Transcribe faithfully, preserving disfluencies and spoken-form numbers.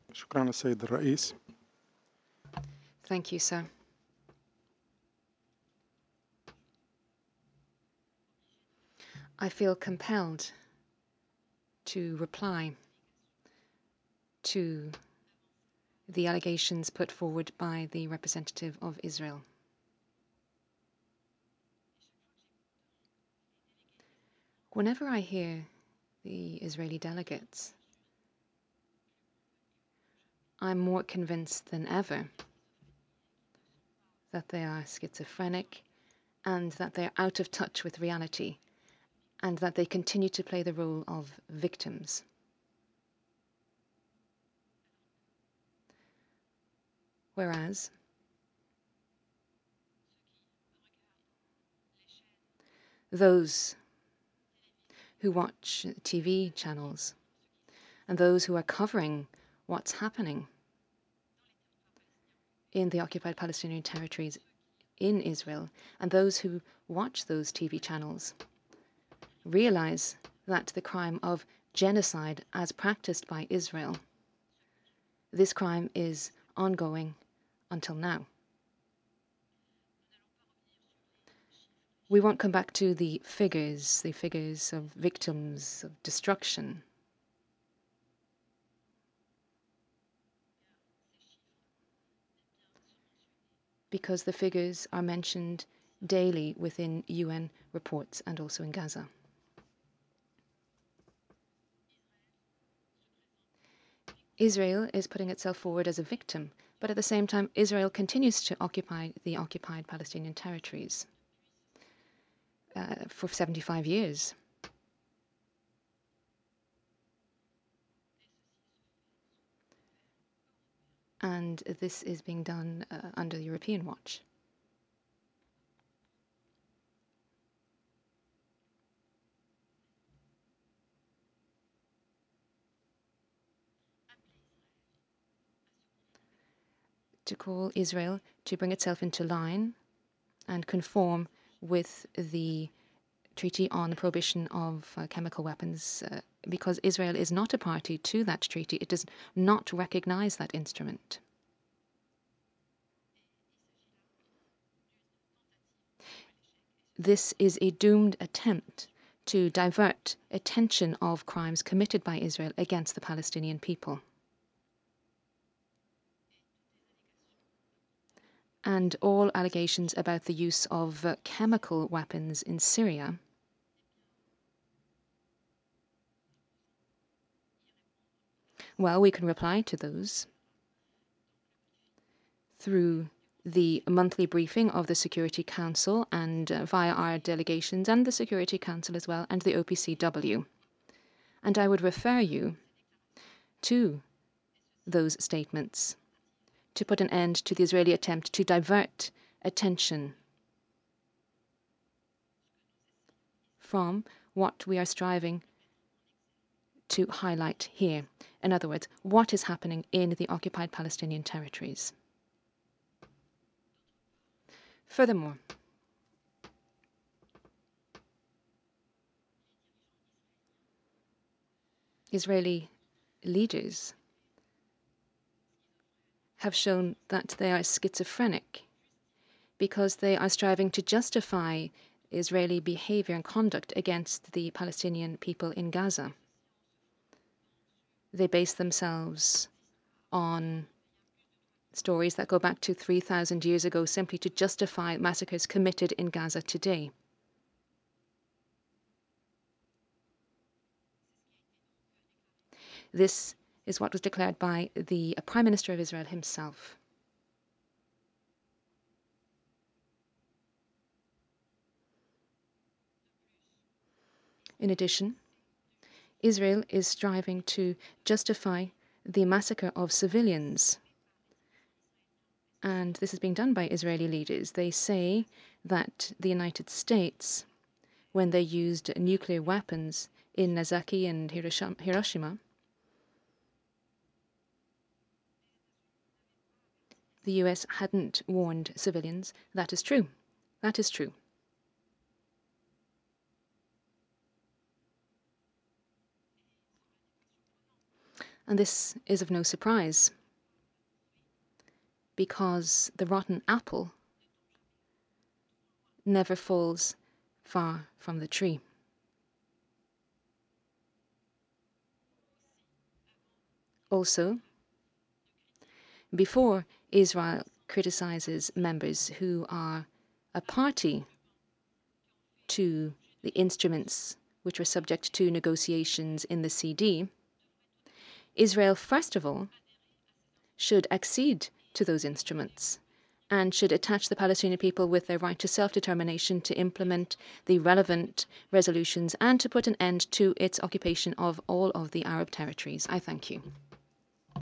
شكرا السيد الرئيس. Thank you, sir. I feel compelled to reply to the allegations put forward by the representative of Israel. Whenever I hear the Israeli delegates, I'm more convinced than ever that they are schizophrenic and that they are out of touch with reality and that they continue to play the role of victims. Whereas those who watch T V channels and those who are covering what's happening in the occupied Palestinian territories in Israel, and those who watch those T V channels realize that the crime of genocide as practiced by Israel, this crime is ongoing until now. We won't come back to the figures, the figures of victims of destruction. Because the figures are mentioned daily within U N reports and also in Gaza. Israel is putting itself forward as a victim, but at the same time, Israel continues to occupy the occupied Palestinian territories uh, for seventy-five years. And this is being done uh, under European watch. To call Israel to bring itself into line and conform with the Treaty on the Prohibition of uh, Chemical Weapons, uh, because Israel is not a party to that treaty. It does not recognize that instrument. This is a doomed attempt to divert attention of crimes committed by Israel against the Palestinian people. And all allegations about the use of uh, chemical weapons in Syria well, we can reply to those through the monthly briefing of the Security Council and uh, via our delegations and the Security Council as well and the O P C W. And I would refer you to those statements to put an end to the Israeli attempt to divert attention from what we are striving to highlight here. In other words, what is happening in the occupied Palestinian territories. Furthermore, Israeli leaders have shown that they are schizophrenic because they are striving to justify Israeli behavior and conduct against the Palestinian people in Gaza. They base themselves on stories that go back to three thousand years ago simply to justify massacres committed in Gaza today. This is what was declared by the Prime Minister of Israel himself. In addition, Israel is striving to justify the massacre of civilians. And this is being done by Israeli leaders. They say that the United States, when they used nuclear weapons in Nagasaki and Hiroshima, the U S hadn't warned civilians. That is true. That is true. And this is of no surprise, because the rotten apple never falls far from the tree. Also, before Israel criticizes members who are a party to the instruments which were subject to negotiations in the C D, Israel, first of all, should accede to those instruments and should attach the Palestinian people with their right to self-determination to implement the relevant resolutions and to put an end to its occupation of all of the Arab territories. I thank you.